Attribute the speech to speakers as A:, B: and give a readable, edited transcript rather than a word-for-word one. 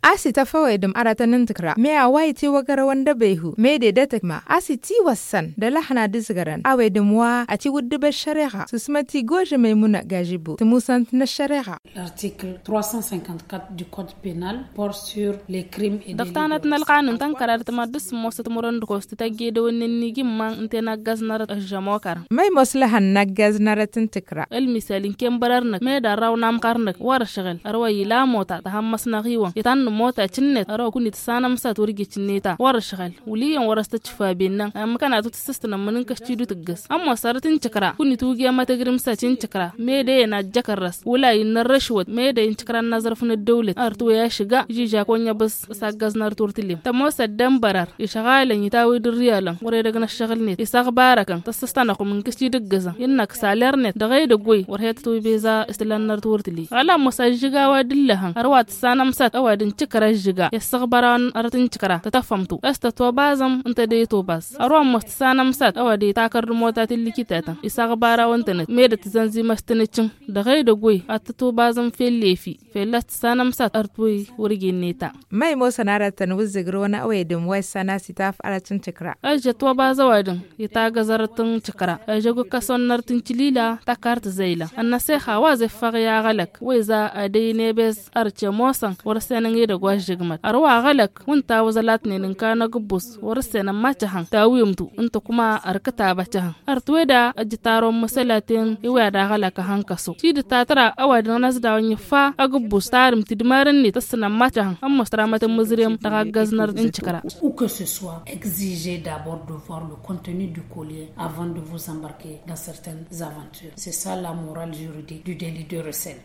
A: asi ta fawaidum aratanin tikra me a waiti wagara wanda behu me de datakma asi ti wassan da lahana disgaran awaidum wa a ti wudduba shari'a susmati goje maimuna gajibu tumusant na shari'a.
B: L'article 354 du code pénal porte sur les crimes et délits.
C: دفتانات نلقانن تنكرر تمدس موسط مرند كوست تجيد وننيجي ما انت نجز نرت الجماكر
A: ما يمصلها نجز نرت تكرا
C: المثال كم بررنك ما دراو نام قرنك ورشغل أروي لا موتا تهمس نغيوان يتن موتا تشنت أرو كنت سانا مسات ورجي تشنيتا ورشغل ولي ورستشفى بيننا أما كانت تستنا منك تشيدو تجس أما صارت تنشكرا كنت توجي أما تجرم ساتين شكرا ما ده نجكرس ولا ينرشود ما ده ينشكرا النظر في الدولة أرتو يا شجع جيجا كونيا بس ساجز نار تورتلي تموس الدم برر يشغال يتاوي الريالا وريدنا الشغل نت يساق باركا تستناكم من كشتي دجزا إنك سالرنت دغيد دقوي ورهيت توي بيزا استلان نار تورتلي على مسججا ودلها أروات سانا مسات أوادن شكرا الججا يستغبران أرتن شكرا تتفهمتو استتوبازم أنت ديتو بس أروام مستسانا مسات أوادي تاكر موتات اللي كتاتا يساق بارا وانتنت ميدت زنزي مستنتشن دغيد دقوي أتتوبازم في الليفي في اللست سانا مسات أرتوي ورجي نيتا
A: ما يموس نارتن وزجرونا أويدم ويسانا ستاف أرتن شكرا
C: أجت وبازا وادن يتاغ زرتن شكرا أجوك كسون نرتن تليلا تاكارت زيلا النسيخة وازف فغيا غلق ويزا أديني بس أرتش موسن ورسينا غير غواش جغمت أروا غلق وانتا وزلاتني ننكانا قبوس ورسينا ما تهان تاويمتو انتو كما أركتا بچهان أرتويدا أجتارو مسلاتين يوادا غلق هانكسو تيد تاترا أوادن نزدا ونيفا أقبوس تارم تدمارني تسنا ما تهان أما استرامة مزريم تغاقز نرتن شكرا.
B: Où que ce soit, exigez d'abord de voir le contenu du collier avant de vous embarquer dans certaines aventures. C'est ça la morale juridique du délit de recel.